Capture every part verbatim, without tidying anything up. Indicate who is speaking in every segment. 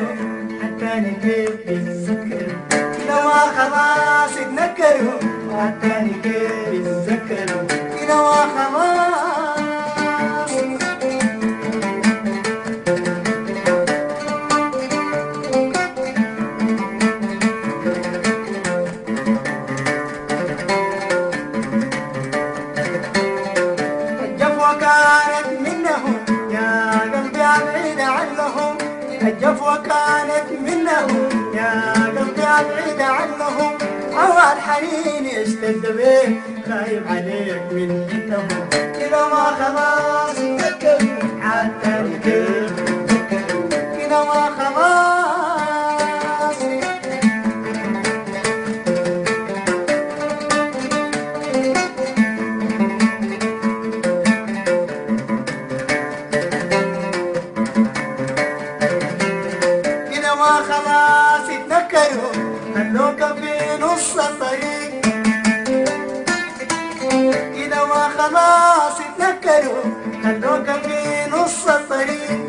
Speaker 1: يتذكروا حتى كيف يتذكروا كده ما خلاص يتنكروا حتى كيف يتذكروا كده ما خلاص. الجفوة كانت منهم يا قلبي أبعد عنهم الجفوة كانت منهم يا قلبي أبعد عنهم أول حنين اشتد بيه خايف عليك من إنهم كده ما خلاص يتذكروا حتى كيف يتذكروا كده ما خلاص. ما خلاص يتذكروا خلوك في نص الطريق كده ما خلاص يتذكروا خلوك في نص الطريق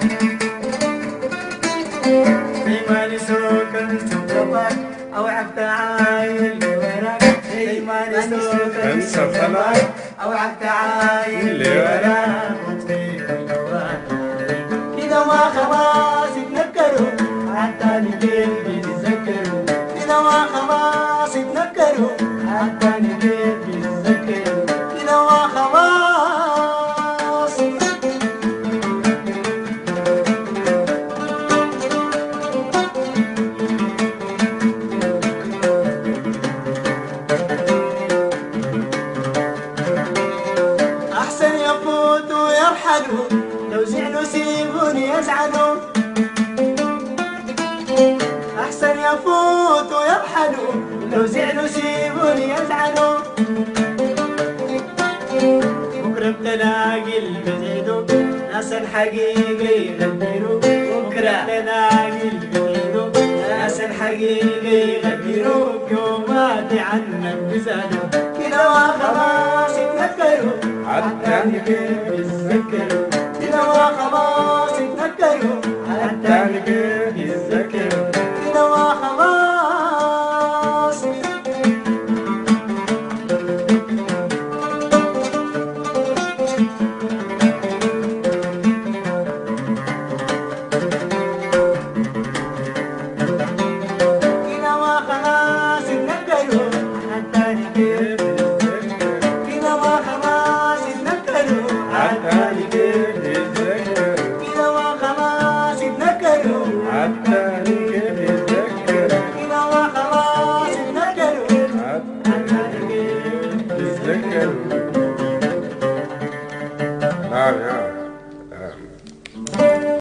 Speaker 1: زي ما نسوك الشباك او عبد عايل وراك زي ما نسوك الشباك او عبد عايل وراك كده ما خلاص يتذكروا حتى نجيب يتذكروا كده ما خلاص يتذكروا حتى نجيب يتذكروا كده ما خلاص. أحسن يفوتوا يرحلوا لو زعلوا سيبوني يزعلوا أحسن يفوتوا يرحلوا لو زعلوا سيبوني يزعلوا بكرة بتلاقي البعيدوا ناس الحقيقة يغدروا بكرة بتلاقي البعيدوا ناس الحقيقة يغدروا يومات عنك بزادوا كده ما خلاص يتذكروا حتى كيف يتذكروا كده ما خلاص يتذكروا حتى كيف يتذكروا كده ما خلاص. كده ما خلاص يتذكروا حتى كيف يتذكروا كده ما خلاص يتذكروا حتى كيف يتذكروا كده ما خلاص يتذكروا حتى كيف يتذكروا كده ما خلاص يتذكروا حتى كيف يتذكروا.